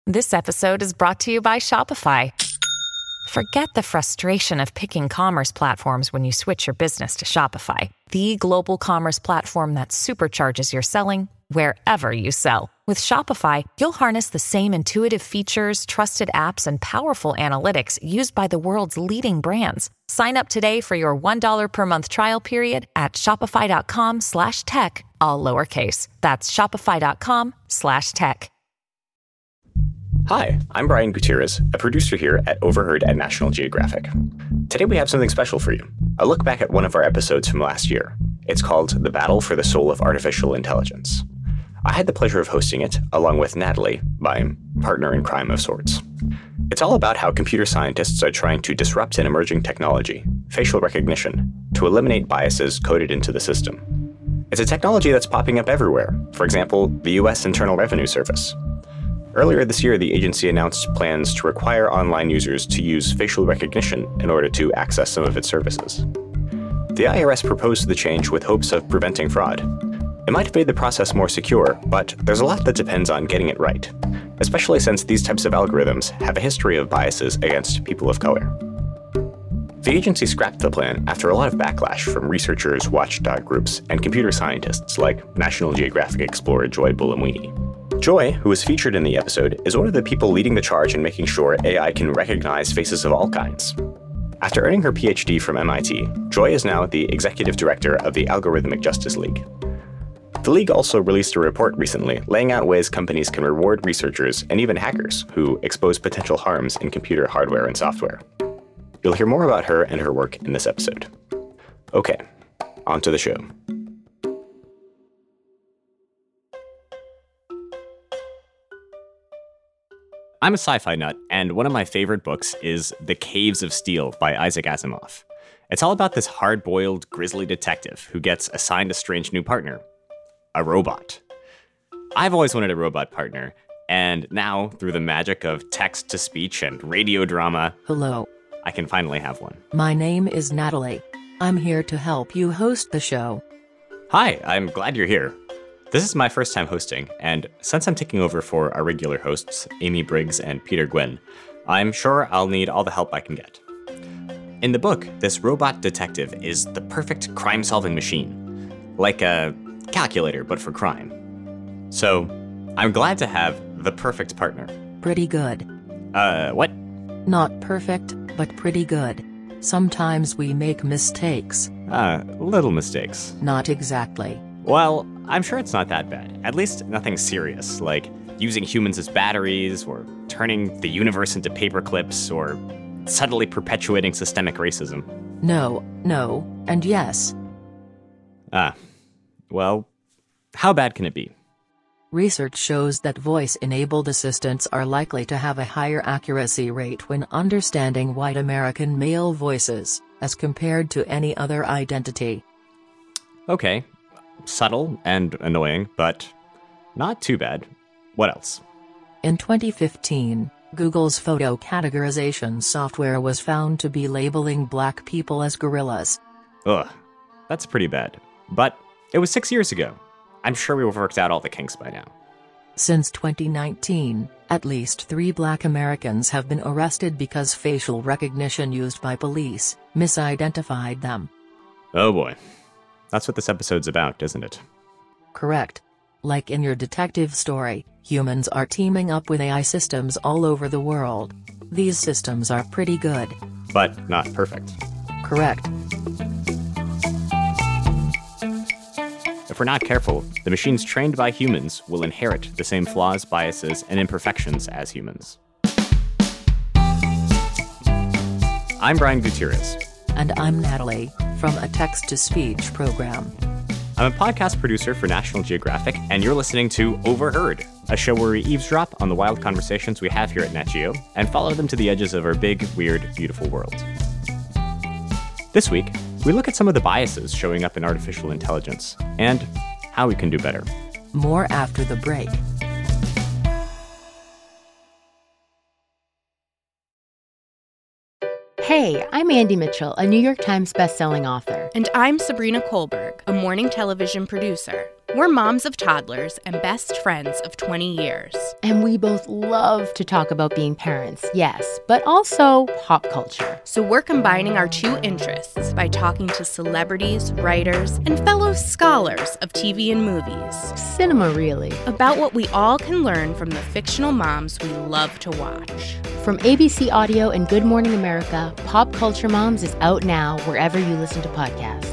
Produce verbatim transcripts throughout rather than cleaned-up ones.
This episode is brought to you by Shopify. Forget the frustration of picking commerce platforms when you switch your business to Shopify, the global commerce platform that supercharges your selling wherever you sell. With Shopify, you'll harness the same intuitive features, trusted apps, and powerful analytics used by the world's leading brands. Sign up today for your one dollar per month trial period at shopify.com slash tech, all lowercase. That's shopify.com slash tech. Hi, I'm Brian Gutierrez, a producer here at Overheard at National Geographic. Today we have something special for you, a look back at one of our episodes from last year. It's called The Battle for the Soul of Artificial Intelligence. I had the pleasure of hosting it, along with Natalie, my partner in crime of sorts. It's all about how computer scientists are trying to disrupt an emerging technology, facial recognition, to eliminate biases coded into the system. It's a technology that's popping up everywhere, for example, the U S Internal Revenue Service. Earlier this year, the agency announced plans to require online users to use facial recognition in order to access some of its services. The I R S proposed the change with hopes of preventing fraud. It might have made the process more secure, but there's a lot that depends on getting it right, especially since these types of algorithms have a history of biases against people of color. The agency scrapped the plan after a lot of backlash from researchers, watchdog groups, and computer scientists like National Geographic explorer Joy Buolamwini. Joy, who was featured in the episode, is one of the people leading the charge in making sure A I can recognize faces of all kinds. After earning her P H D from M I T, Joy is now the executive director of the Algorithmic Justice League. The League also released a report recently laying out ways companies can reward researchers and even hackers who expose potential harms in computer hardware and software. You'll hear more about her and her work in this episode. Okay, on to the show. I'm a sci-fi nut, and one of my favorite books is The Caves of Steel by Isaac Asimov. It's all about this hard-boiled, grisly detective who gets assigned a strange new partner, a robot. I've always wanted a robot partner, and now, through the magic of text-to-speech and radio drama, hello, I can finally have one. My name is Natalie. I'm here to help you host the show. Hi, I'm glad you're here. This is my first time hosting, and since I'm taking over for our regular hosts, Amy Briggs and Peter Gwynn, I'm sure I'll need all the help I can get. In the book, this robot detective is the perfect crime-solving machine, like a calculator but for crime. So, I'm glad to have the perfect partner. Pretty good. Uh, what? Not perfect, but pretty good. Sometimes we make mistakes. Uh, little mistakes. Not exactly. Well, I'm sure it's not that bad. At least nothing serious, like using humans as batteries, or turning the universe into paper clips, or subtly perpetuating systemic racism. No, no, and yes. Ah, well, how bad can it be? Research shows that voice-enabled assistants are likely to have a higher accuracy rate when understanding white American male voices, as compared to any other identity. Okay. Subtle and annoying, but not too bad. What else? In twenty fifteen, Google's photo categorization software was found to be labeling black people as gorillas. Ugh, that's pretty bad. But it was six years ago. I'm sure we've worked out all the kinks by now. Since twenty nineteen, at least three black Americans have been arrested because facial recognition used by police misidentified them. Oh boy. That's what this episode's about, isn't it? Correct. Like in your detective story, humans are teaming up with A I systems all over the world. These systems are pretty good. But not perfect. Correct. If we're not careful, the machines trained by humans will inherit the same flaws, biases, and imperfections as humans. I'm Brian Gutierrez. And I'm Natalie, from a text-to-speech program. I'm a podcast producer for National Geographic, and you're listening to Overheard, a show where we eavesdrop on the wild conversations we have here at Nat Geo and follow them to the edges of our big, weird, beautiful world. This week, we look at some of the biases showing up in artificial intelligence and how we can do better. More after the break. Hey, I'm Andy Mitchell, a New York Times bestselling author. And I'm Sabrina Kohlberg, a morning television producer. We're moms of toddlers and best friends of twenty years. And we both love to talk about being parents, yes, but also pop culture. So we're combining our two interests by talking to celebrities, writers, and fellow scholars of T V and movies. Cinema, really. About what we all can learn from the fictional moms we love to watch. From A B C Audio and Good Morning America, Pop Culture Moms is out now wherever you listen to podcasts.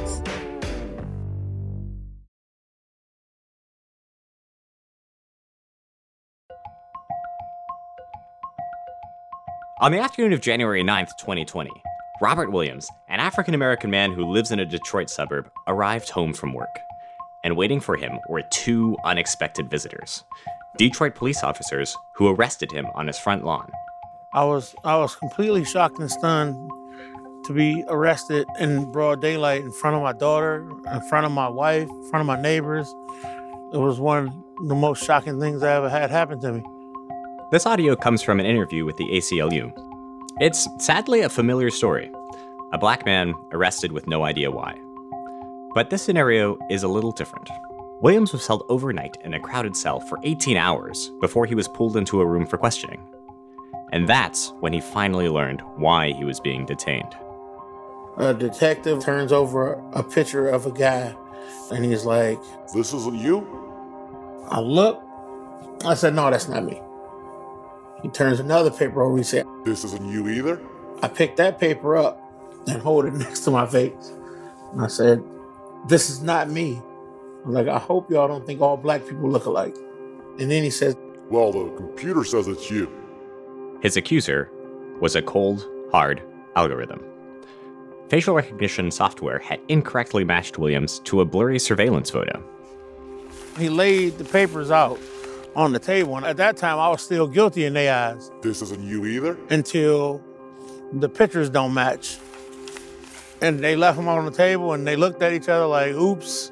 On the afternoon of January ninth, twenty twenty, Robert Williams, an African-American man who lives in a Detroit suburb, arrived home from work. And waiting for him were two unexpected visitors, Detroit police officers who arrested him on his front lawn. I was I was completely shocked and stunned to be arrested in broad daylight in front of my daughter, in front of my wife, in front of my neighbors. It was one of the most shocking things I ever had happen to me. This audio comes from an interview with the A C L U. It's sadly a familiar story. A black man arrested with no idea why. But this scenario is a little different. Williams was held overnight in a crowded cell for eighteen hours before he was pulled into a room for questioning. And that's when he finally learned why he was being detained. A detective turns over a picture of a guy, and he's like, "This isn't you?" I look, I said, "No, that's not me." He turns another paper over, he said, "This isn't you either?" I picked that paper up and hold it next to my face. And I said, "This is not me." I'm like, "I hope y'all don't think all black people look alike." And then he says, "Well, the computer says it's you." His accuser was a cold, hard algorithm. Facial recognition software had incorrectly matched Williams to a blurry surveillance photo. He laid the papers out on the table, and at that time, I was still guilty in their eyes. "This isn't you either?" Until the pictures don't match. And they left them on the table, and they looked at each other like, oops.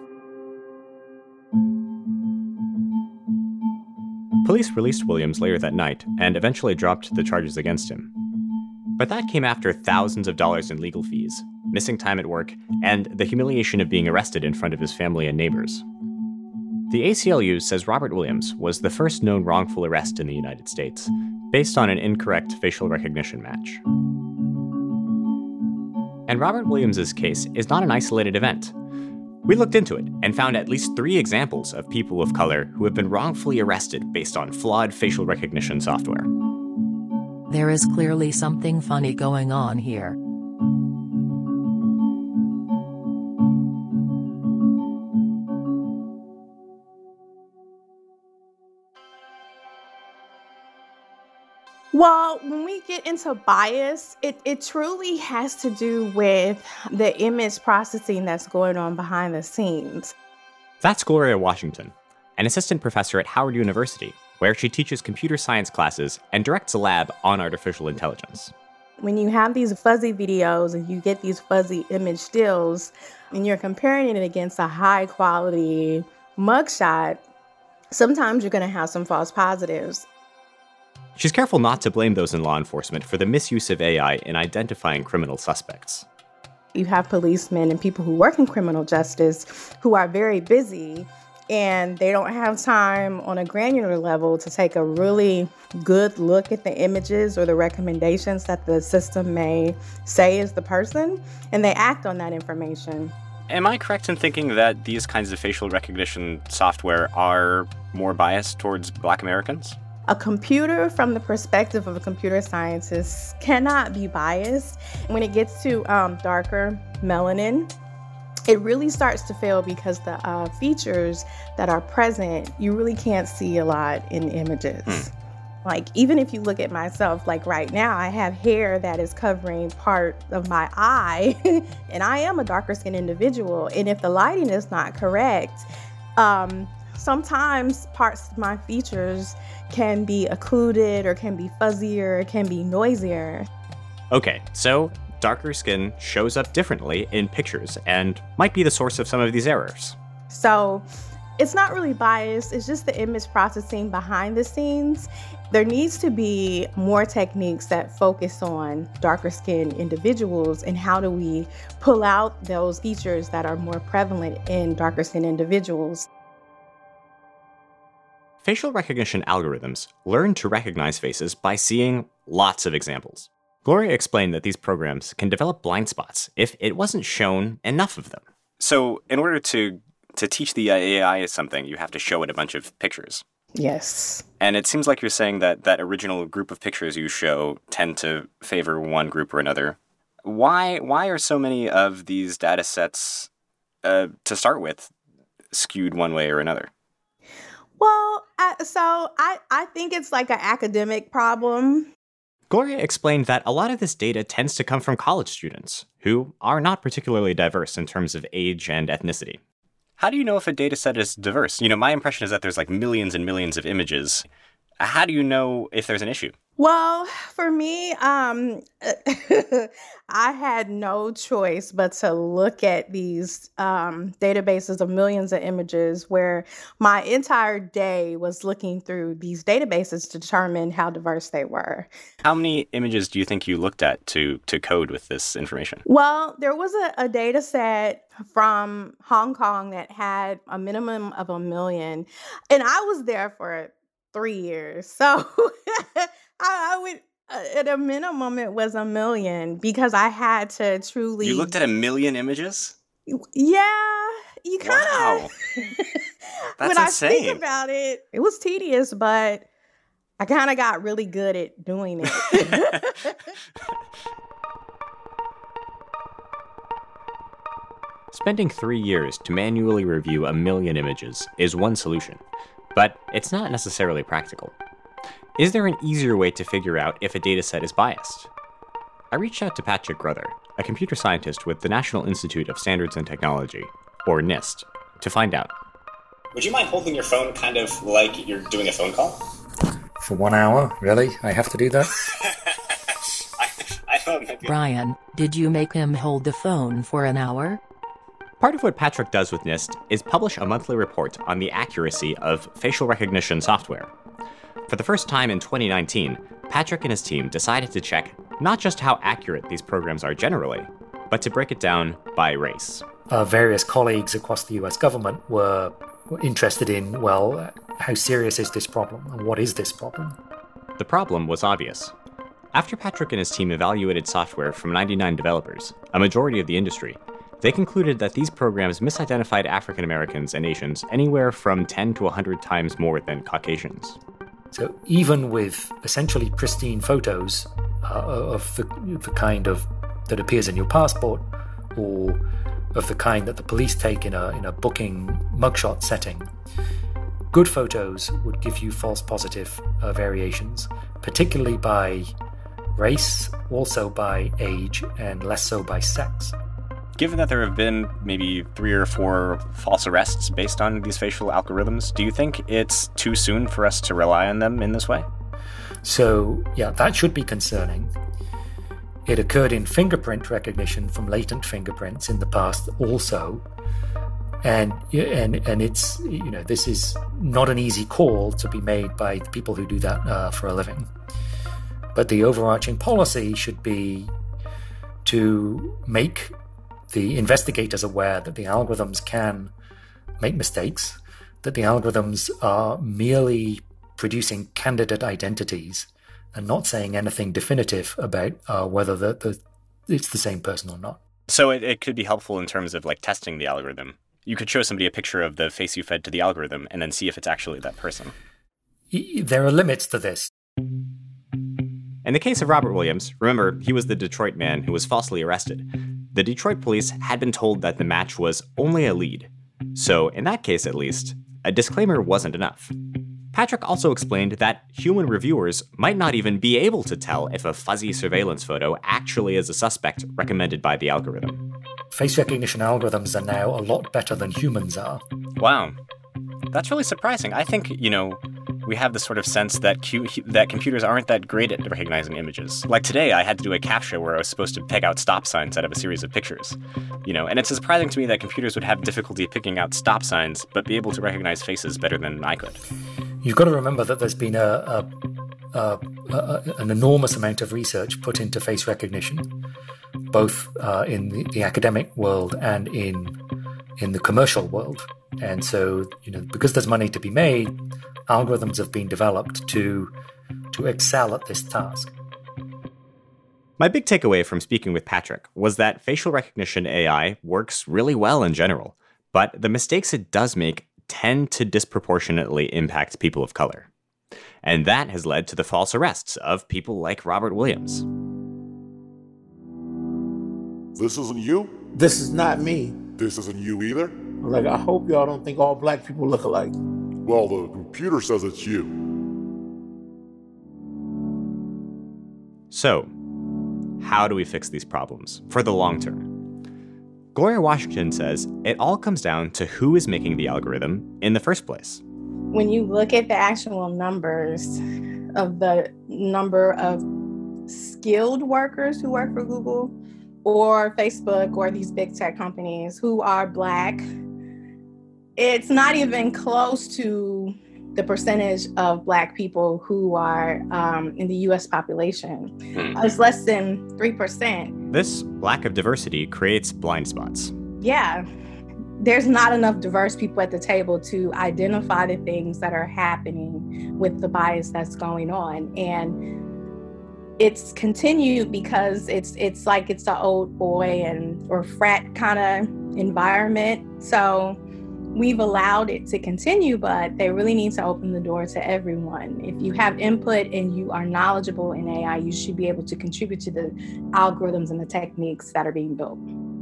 Police released Williams later that night and eventually dropped the charges against him. But that came after thousands of dollars in legal fees, missing time at work, and the humiliation of being arrested in front of his family and neighbors. The A C L U says Robert Williams was the first known wrongful arrest in the United States, based on an incorrect facial recognition match. And Robert Williams' case is not an isolated event. We looked into it and found at least three examples of people of color who have been wrongfully arrested based on flawed facial recognition software. There is clearly something funny going on here. Well, when we get into bias, it, it truly has to do with the image processing that's going on behind the scenes. That's Gloria Washington, an assistant professor at Howard University, where she teaches computer science classes and directs a lab on artificial intelligence. When you have these fuzzy videos and you get these fuzzy image stills, and you're comparing it against a high quality mugshot, sometimes you're going to have some false positives. She's careful not to blame those in law enforcement for the misuse of A I in identifying criminal suspects. You have policemen and people who work in criminal justice who are very busy, and they don't have time on a granular level to take a really good look at the images or the recommendations that the system may say is the person, and they act on that information. Am I correct in thinking that these kinds of facial recognition software are more biased towards Black Americans? A computer, from the perspective of a computer scientist, cannot be biased. When it gets to um, darker melanin, it really starts to fail because the uh, features that are present, you really can't see a lot in images. Hmm. Like, even if you look at myself, like right now, I have hair that is covering part of my eye, and I am a darker skinned individual. And if the lighting is not correct, um, sometimes parts of my features can be occluded or can be fuzzier, can be noisier. Okay, so darker skin shows up differently in pictures and might be the source of some of these errors. So it's not really biased, it's just the image processing behind the scenes. There needs to be more techniques that focus on darker skinned individuals, and how do we pull out those features that are more prevalent in darker skinned individuals. Facial recognition algorithms learn to recognize faces by seeing lots of examples. Gloria explained that these programs can develop blind spots if it wasn't shown enough of them. So in order to, to teach the A I something, you have to show it a bunch of pictures. Yes. And it seems like you're saying that that original group of pictures you show tend to favor one group or another. Why why are so many of these data sets, uh, to start with, skewed one way or another? Well, I, so I, I think it's like an academic problem. Gloria explained that a lot of this data tends to come from college students, who are not particularly diverse in terms of age and ethnicity. How do you know if a data set is diverse? You know, my impression is that there's like millions and millions of images. How do you know if there's an issue? Well, for me, um, I had no choice but to look at these um, databases of millions of images where my entire day was looking through these databases to determine how diverse they were. How many images do you think you looked at to, to code with this information? Well, there was a, a data set from Hong Kong that had a minimum of a million, and I was there for three years. So I, I would, uh, at a minimum, it was a million because I had to truly. You looked at a million images? Yeah, you kind of. Wow. That's when insane. I think about it, it was tedious, but I kind of got really good at doing it. Spending three years to manually review a million images is one solution, but it's not necessarily practical. Is there an easier way to figure out if a dataset is biased? I reached out to Patrick Grother, a computer scientist with the National Institute of Standards and Technology, or NIST, to find out. Would you mind holding your phone kind of like you're doing a phone call? For one hour? Really? I have to do that? I, I don't know. Brian, did you make him hold the phone for an hour? Part of what Patrick does with NIST is publish a monthly report on the accuracy of facial recognition software. For the first time in twenty nineteen, Patrick and his team decided to check not just how accurate these programs are generally, but to break it down by race. Uh, various colleagues across the U S government were, were interested in, well, how serious is this problem and what is this problem? The problem was obvious. After Patrick and his team evaluated software from ninety-nine developers, a majority of the industry, they concluded that these programs misidentified African Americans and Asians anywhere from ten to one hundred times more than Caucasians. So even with essentially pristine photos uh, of the, the kind of that appears in your passport, or of the kind that the police take in a in a booking mugshot setting, good photos would give you false positive uh, variations, particularly by race, also by age, and less so by sex. Given that there have been maybe three or four false arrests based on these facial algorithms, do you think it's too soon for us to rely on them in this way? So, yeah, that should be concerning. It occurred in fingerprint recognition from latent fingerprints in the past also. And and and it's, you know, this is not an easy call to be made by the people who do that uh, for a living. But the overarching policy should be to make the investigators aware that the algorithms can make mistakes, that the algorithms are merely producing candidate identities and not saying anything definitive about uh, whether the, the, it's the same person or not. So it, it could be helpful in terms of like testing the algorithm. You could show somebody a picture of the face you fed to the algorithm and then see if it's actually that person. There are limits to this. In the case of Robert Williams, remember, he was the Detroit man who was falsely arrested. The Detroit police had been told that the match was only a lead. So, in that case at least, a disclaimer wasn't enough. Patrick also explained that human reviewers might not even be able to tell if a fuzzy surveillance photo actually is a suspect recommended by the algorithm. Face recognition algorithms are now a lot better than humans are. Wow. That's really surprising. I think, you know, we have this sort of sense that cu- that computers aren't that great at recognizing images. Like today, I had to do a CAPTCHA where I was supposed to pick out stop signs out of a series of pictures. You know, and it's surprising to me that computers would have difficulty picking out stop signs, but be able to recognize faces better than I could. You've got to remember that there's been a, a, a, a an enormous amount of research put into face recognition, both uh, in the, the academic world and in in the commercial world. And so, you know, because there's money to be made, algorithms have been developed to, to excel at this task. My big takeaway from speaking with Patrick was that facial recognition A I works really well in general, but the mistakes it does make tend to disproportionately impact people of color. And that has led to the false arrests of people like Robert Williams. This isn't you? This is not me. This isn't you either? Like, I hope y'all don't think all black people look alike. Well, the computer says it's you. So, how do we fix these problems for the long term? Gloria Washington says it all comes down to who is making the algorithm in the first place. When you look at the actual numbers of the number of skilled workers who work for Google or Facebook or these big tech companies who are Black, it's not even close to the percentage of Black people who are um, in the U S population. Hmm. It's less than three percent. This lack of diversity creates blind spots. Yeah. There's not enough diverse people at the table to identify the things that are happening with the bias that's going on. And it's continued because it's it's like it's the old boy and or frat kind of environment. So we've allowed it to continue, but they really need to open the door to everyone. If you have input and you are knowledgeable in A I, you should be able to contribute to the algorithms and the techniques that are being built.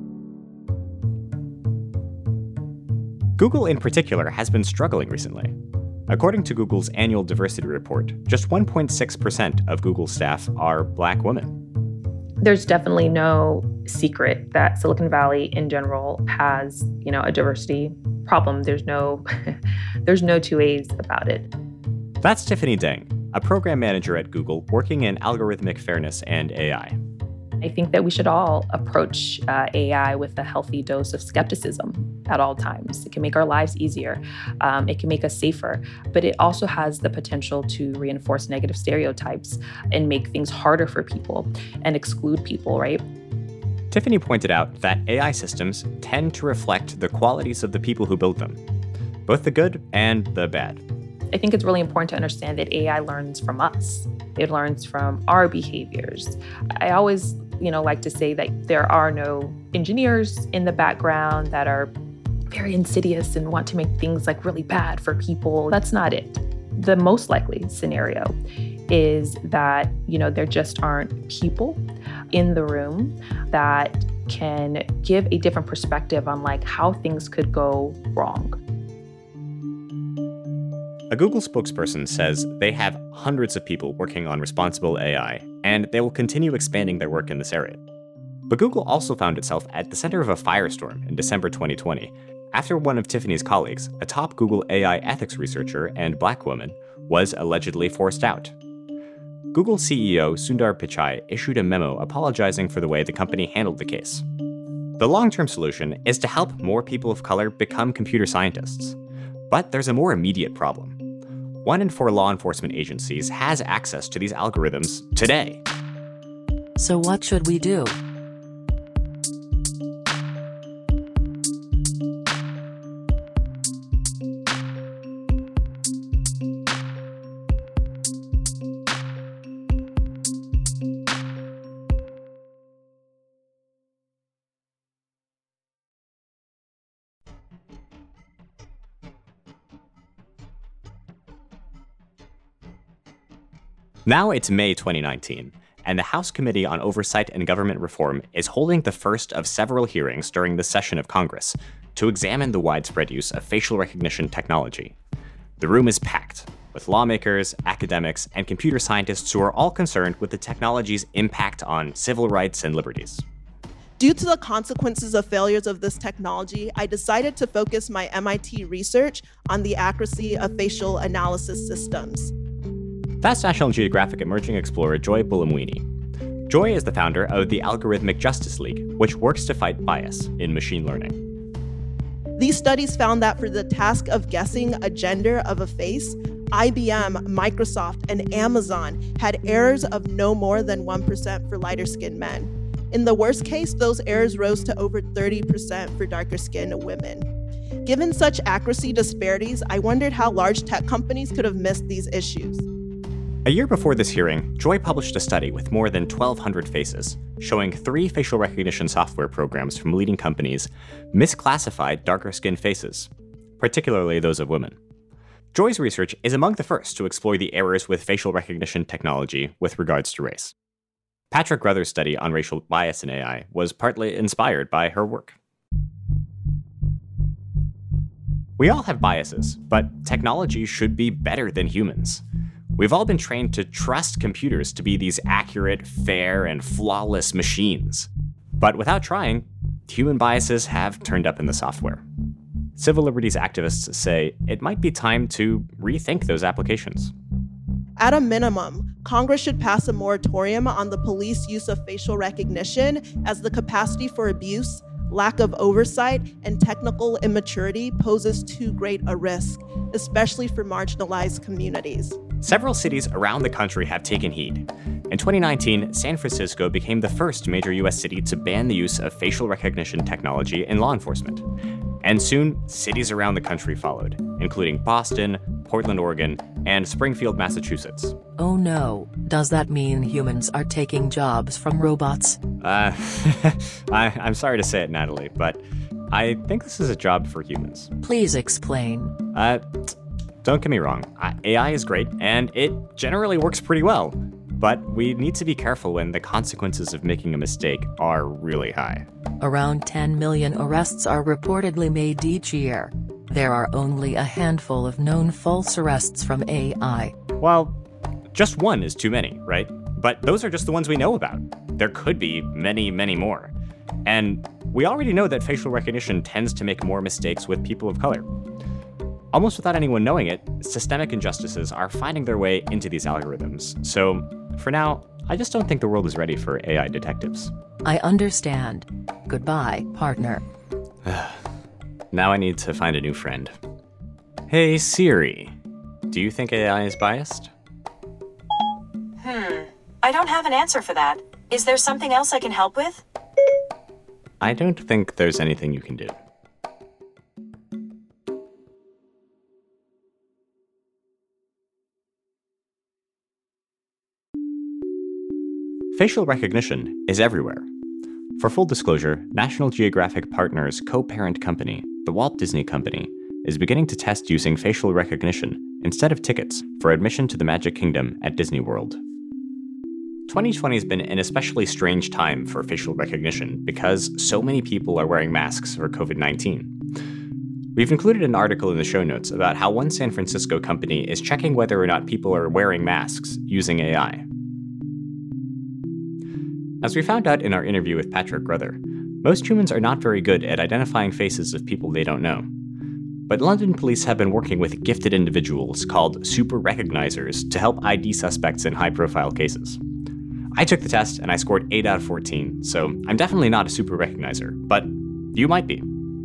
Google in particular has been struggling recently. According to Google's annual diversity report, just one point six percent of Google staff are Black women. There's definitely no secret that Silicon Valley in general has, you know, a diversity problem. There's no there's no two ways about it. That's Tiffany Deng, a program manager at Google working in algorithmic fairness and A I. I think that we should all approach uh, A I with a healthy dose of skepticism at all times. It can make our lives easier. Um, it can make us safer, but it also has the potential to reinforce negative stereotypes and make things harder for people and exclude people, right? Tiffany pointed out that A I systems tend to reflect the qualities of the people who build them, both the good and the bad. I think it's really important to understand that A I learns from us. It learns from our behaviors. I always, you know, like to say that there are no engineers in the background that are very insidious and want to make things like really bad for people. That's not it. The most likely scenario is that, you know, there just aren't people in the room that can give a different perspective on like how things could go wrong. A Google spokesperson says they have hundreds of people working on responsible A I, and they will continue expanding their work in this area. But Google also found itself at the center of a firestorm in December twenty twenty, after one of Tiffany's colleagues, a top Google A I ethics researcher and Black woman, was allegedly forced out. Google C E O Sundar Pichai issued a memo apologizing for the way the company handled the case. The long-term solution is to help more people of color become computer scientists. But there's a more immediate problem. One in four law enforcement agencies has access to these algorithms today. So what should we do? Now it's May twenty nineteen, and the House Committee on Oversight and Government Reform is holding the first of several hearings during this session of Congress to examine the widespread use of facial recognition technology. The room is packed with lawmakers, academics, and computer scientists who are all concerned with the technology's impact on civil rights and liberties. Due to the consequences of failures of this technology, I decided to focus my M I T research on the accuracy of facial analysis systems. That's National Geographic emerging explorer Joy Buolamwini. Joy is the founder of the Algorithmic Justice League, which works to fight bias in machine learning. These studies found that for the task of guessing a gender of a face, I B M, Microsoft, and Amazon had errors of no more than one percent for lighter-skinned men. In the worst case, those errors rose to over thirty percent for darker-skinned women. Given such accuracy disparities, I wondered how large tech companies could have missed these issues. A year before this hearing, Joy published a study with more than twelve hundred faces, showing three facial recognition software programs from leading companies misclassified darker-skinned faces, particularly those of women. Joy's research is among the first to explore the errors with facial recognition technology with regards to race. Patrick Ruther's study on racial bias in A I was partly inspired by her work. We all have biases, but technology should be better than humans. We've all been trained to trust computers to be these accurate, fair, and flawless machines. But without trying, human biases have turned up in the software. Civil liberties activists say it might be time to rethink those applications. At a minimum, Congress should pass a moratorium on the police use of facial recognition, as the capacity for abuse, lack of oversight, and technical immaturity poses too great a risk, especially for marginalized communities. Several cities around the country have taken heed. In twenty nineteen, San Francisco became the first major U S city to ban the use of facial recognition technology in law enforcement. And soon, cities around the country followed, including Boston, Portland, Oregon, and Springfield, Massachusetts. Oh no, does that mean humans are taking jobs from robots? Uh, I, I'm sorry to say it, Natalie, but I think this is a job for humans. Please explain. Uh, don't get me wrong, A I is great, and it generally works pretty well. But we need to be careful when the consequences of making a mistake are really high. Around ten million arrests are reportedly made each year. There are only a handful of known false arrests from A I. Well, just one is too many, right? But those are just the ones we know about. There could be many, many more. And we already know that facial recognition tends to make more mistakes with people of color. Almost without anyone knowing it, systemic injustices are finding their way into these algorithms. So, for now, I just don't think the world is ready for A I detectives. I understand. Goodbye, partner. Now I need to find a new friend. Hey, Siri. Do you think A I is biased? Hmm. I don't have an answer for that. Is there something else I can help with? I don't think there's anything you can do. Facial recognition is everywhere. For full disclosure, National Geographic Partners' co-parent company, the Walt Disney Company, is beginning to test using facial recognition instead of tickets for admission to the Magic Kingdom at Disney World. twenty twenty has been an especially strange time for facial recognition because so many people are wearing masks for covid nineteen. We've included an article in the show notes about how one San Francisco company is checking whether or not people are wearing masks using A I. As we found out in our interview with Patrick Ruther, most humans are not very good at identifying faces of people they don't know. But London police have been working with gifted individuals called super recognizers to help I D suspects in high-profile cases. I took the test and I scored eight out of fourteen, so I'm definitely not a super recognizer, but you might be.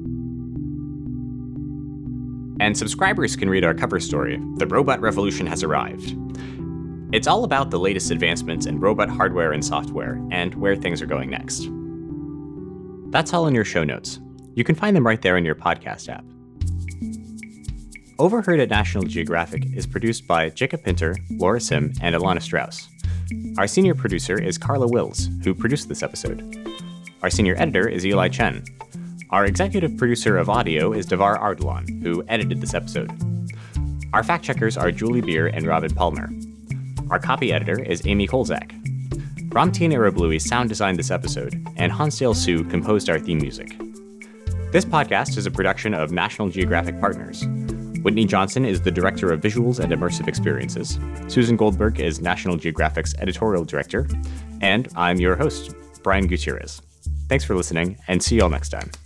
And subscribers can read our cover story, The Robot Revolution Has Arrived. It's all about the latest advancements in robot hardware and software, and where things are going next. That's all in your show notes. You can find them right there in your podcast app. Overheard at National Geographic is produced by Jacob Pinter, Laura Sim, and Alana Strauss. Our senior producer is Carla Wills, who produced this episode. Our senior editor is Eli Chen. Our executive producer of audio is Devar Ardalan, who edited this episode. Our fact-checkers are Julie Beer and Robin Palmer. Our copy editor is Amy Kolzak. Ramtin Arablouei sound designed this episode, and Hansdale Su composed our theme music. This podcast is a production of National Geographic Partners. Whitney Johnson is the Director of Visuals and Immersive Experiences. Susan Goldberg is National Geographic's Editorial Director. And I'm your host, Brian Gutierrez. Thanks for listening, and see you all next time.